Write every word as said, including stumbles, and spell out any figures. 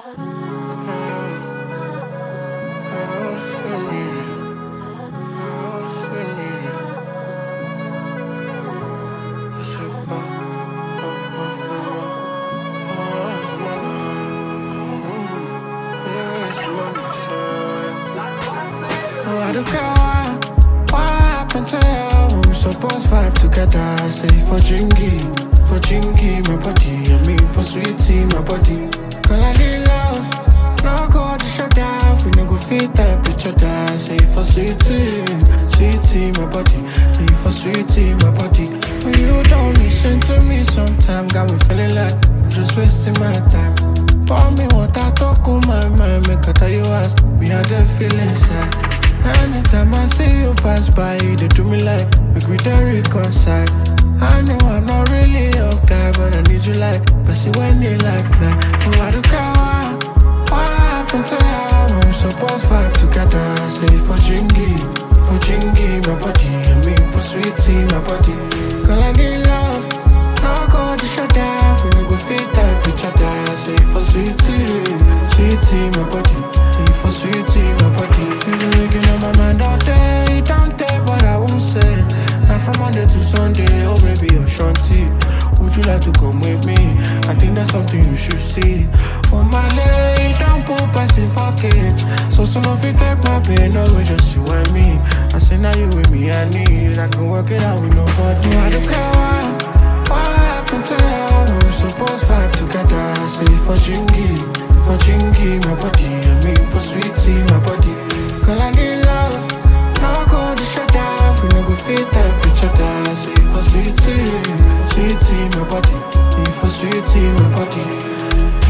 I don't care what, what happened to you when we supposed vibe together. I say for Jingy, for Jingy, my body. I mean for sweetie, my body. Girl, I need love, no go to shut down. We no go fit that each other. I say for sweetie, sweetie, my body. I mean for sweetie, my body. When you don't listen to me sometimes, got me feeling like I'm just wasting my time. Pour me water, talk on my mind, make I tell you ask me how they feel inside. Anytime I see you pass by, they do me like make we dey reconcile. I know I'm not really your guy, but I need you like Bessie when you like fly. Oh, I don't care what, what happened to you when we supposed vibe together. I say for Jingy, for Jingy, my body. I mean for sweetie, my body. Girl, I need love, no go to shut down. We no go fit that each other. I say for sweetie, sweetie, my body. For sweetie, my body. You been looking on my mind all day, don't take, but I won't say. Now from Monday to Sunday, oh baby, you're shanty. Would you like to come with me? I think that's something you should see. Oh my lady, don't put passive for cage. So soon if you take my pain, no way, just you and me. I say now you with me, I need. I can work it out with nobody. I don't care what, what happened to you. We supposed vibe together. I say for Jingy, for Jingy, my body. I mean for sweetie, my body. Girl, I need love, no go to shut down. We no go fit that each other. I say for sweetie, sweetie, my body. Me for sweetie, my body.